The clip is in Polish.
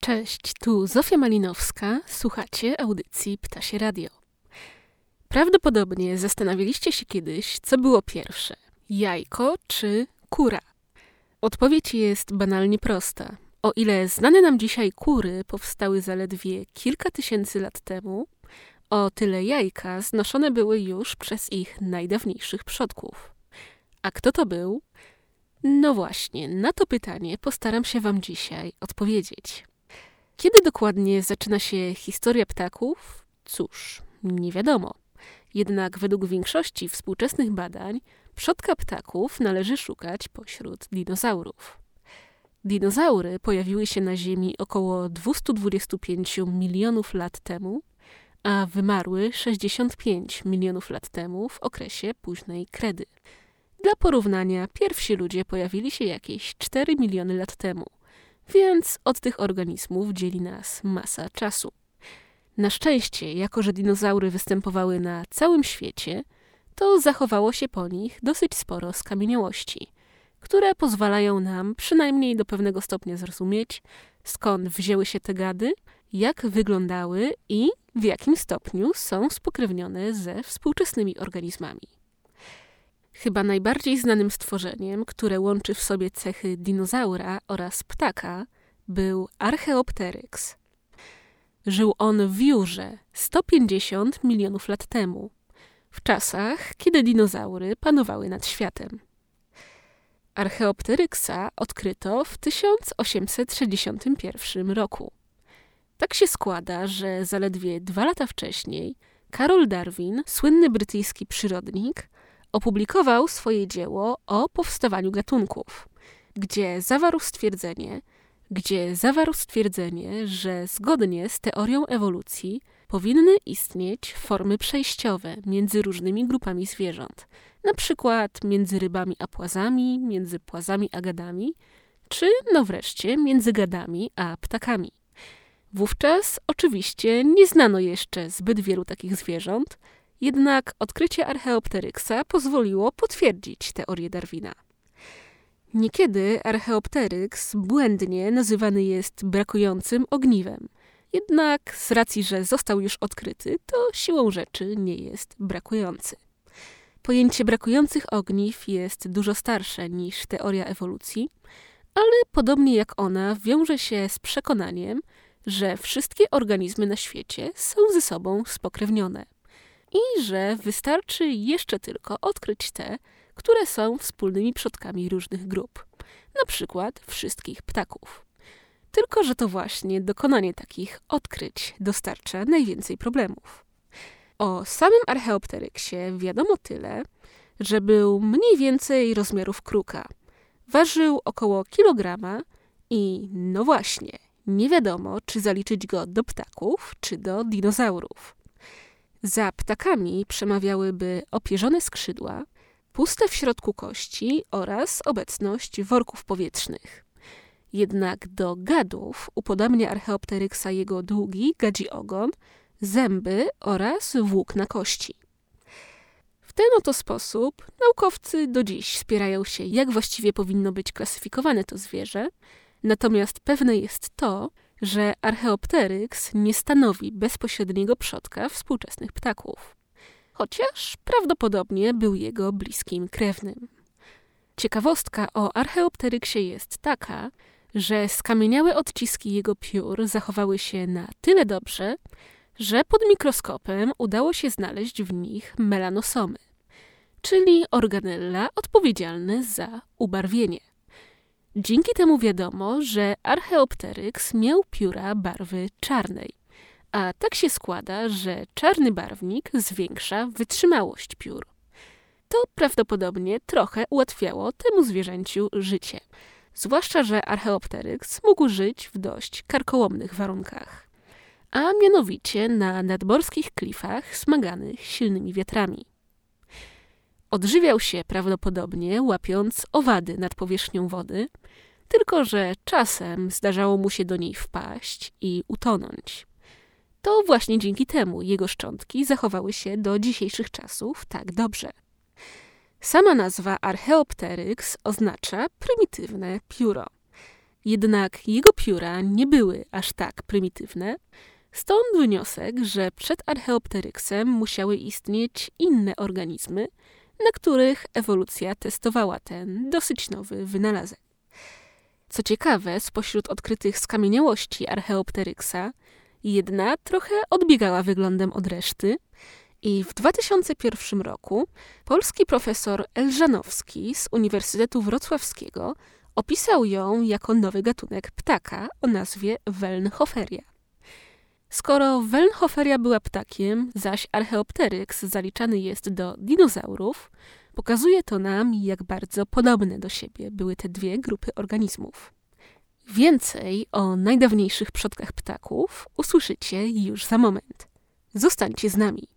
Cześć, tu Zofia Malinowska, słuchacie audycji Ptasie Radio. Prawdopodobnie zastanawialiście się kiedyś, co było pierwsze, jajko czy kura? Odpowiedź jest banalnie prosta. O ile znane nam dzisiaj kury powstały zaledwie kilka tysięcy lat temu, o tyle jajka znoszone były już przez ich najdawniejszych przodków. A kto to był? No właśnie, na to pytanie postaram się wam dzisiaj odpowiedzieć. Kiedy dokładnie zaczyna się historia ptaków? Cóż, nie wiadomo. Jednak według większości współczesnych badań przodka ptaków należy szukać pośród dinozaurów. Dinozaury pojawiły się na Ziemi około 225 milionów lat temu, a wymarły 65 milionów lat temu w okresie późnej kredy. Dla porównania, pierwsi ludzie pojawili się jakieś 4 miliony lat temu, więc od tych organizmów dzieli nas masa czasu. Na szczęście, jako że dinozaury występowały na całym świecie, to zachowało się po nich dosyć sporo skamieniałości, które pozwalają nam przynajmniej do pewnego stopnia zrozumieć, skąd wzięły się te gady, jak wyglądały i w jakim stopniu są spokrewnione ze współczesnymi organizmami. Chyba najbardziej znanym stworzeniem, które łączy w sobie cechy dinozaura oraz ptaka, był Archaeopteryx. Żył on w Jurze 150 milionów lat temu, w czasach, kiedy dinozaury panowały nad światem. Archaeopteryxa odkryto w 1861 roku. Tak się składa, że zaledwie 2 lata wcześniej Karol Darwin, słynny brytyjski przyrodnik, opublikował swoje dzieło o powstawaniu gatunków, gdzie zawarł stwierdzenie, że zgodnie z teorią ewolucji powinny istnieć formy przejściowe między różnymi grupami zwierząt, na przykład między rybami a płazami, między płazami a gadami, czy wreszcie między gadami a ptakami. Wówczas oczywiście nie znano jeszcze zbyt wielu takich zwierząt, jednak odkrycie Archaeopteryxa pozwoliło potwierdzić teorię Darwina. Niekiedy Archaeopteryx błędnie nazywany jest brakującym ogniwem. Jednak z racji, że został już odkryty, to siłą rzeczy nie jest brakujący. Pojęcie brakujących ogniw jest dużo starsze niż teoria ewolucji, ale podobnie jak ona wiąże się z przekonaniem, że wszystkie organizmy na świecie są ze sobą spokrewnione i że wystarczy jeszcze tylko odkryć te, które są wspólnymi przodkami różnych grup, na przykład wszystkich ptaków. Tylko że to właśnie dokonanie takich odkryć dostarcza najwięcej problemów. O samym Archaeopteryksie wiadomo tyle, że był mniej więcej rozmiarów kruka. Ważył około kilograma i właśnie, nie wiadomo, czy zaliczyć go do ptaków, czy do dinozaurów. Za ptakami przemawiałyby opierzone skrzydła, puste w środku kości oraz obecność worków powietrznych. Jednak do gadów upodabnia Archaeopteryxa jego długi, gadzi ogon, zęby oraz włókna kości. W ten oto sposób naukowcy do dziś spierają się, jak właściwie powinno być klasyfikowane to zwierzę, natomiast pewne jest to, że Archaeopteryx nie stanowi bezpośredniego przodka współczesnych ptaków, chociaż prawdopodobnie był jego bliskim krewnym. Ciekawostka o Archaeopteryksie jest taka, że skamieniałe odciski jego piór zachowały się na tyle dobrze, że pod mikroskopem udało się znaleźć w nich melanosomy, czyli organella odpowiedzialne za ubarwienie. Dzięki temu wiadomo, że Archaeopteryx miał pióra barwy czarnej, a tak się składa, że czarny barwnik zwiększa wytrzymałość piór. To prawdopodobnie trochę ułatwiało temu zwierzęciu życie, zwłaszcza że Archaeopteryx mógł żyć w dość karkołomnych warunkach, a mianowicie na nadmorskich klifach smaganych silnymi wiatrami. Odżywiał się prawdopodobnie łapiąc owady nad powierzchnią wody, tylko że czasem zdarzało mu się do niej wpaść i utonąć. To właśnie dzięki temu jego szczątki zachowały się do dzisiejszych czasów tak dobrze. Sama nazwa Archaeopteryx oznacza prymitywne pióro. Jednak jego pióra nie były aż tak prymitywne, stąd wniosek, że przed Archaeopteryksem musiały istnieć inne organizmy, na których ewolucja testowała ten dosyć nowy wynalazek. Co ciekawe, spośród odkrytych skamieniałości Archaeopteryksa jedna trochę odbiegała wyglądem od reszty i w 2001 roku polski profesor Elżanowski z Uniwersytetu Wrocławskiego opisał ją jako nowy gatunek ptaka o nazwie Welnhoferia. Skoro Welnhoferia była ptakiem, zaś Archaeopteryks zaliczany jest do dinozaurów, pokazuje to nam, jak bardzo podobne do siebie były te dwie grupy organizmów. Więcej o najdawniejszych przodkach ptaków usłyszycie już za moment. Zostańcie z nami.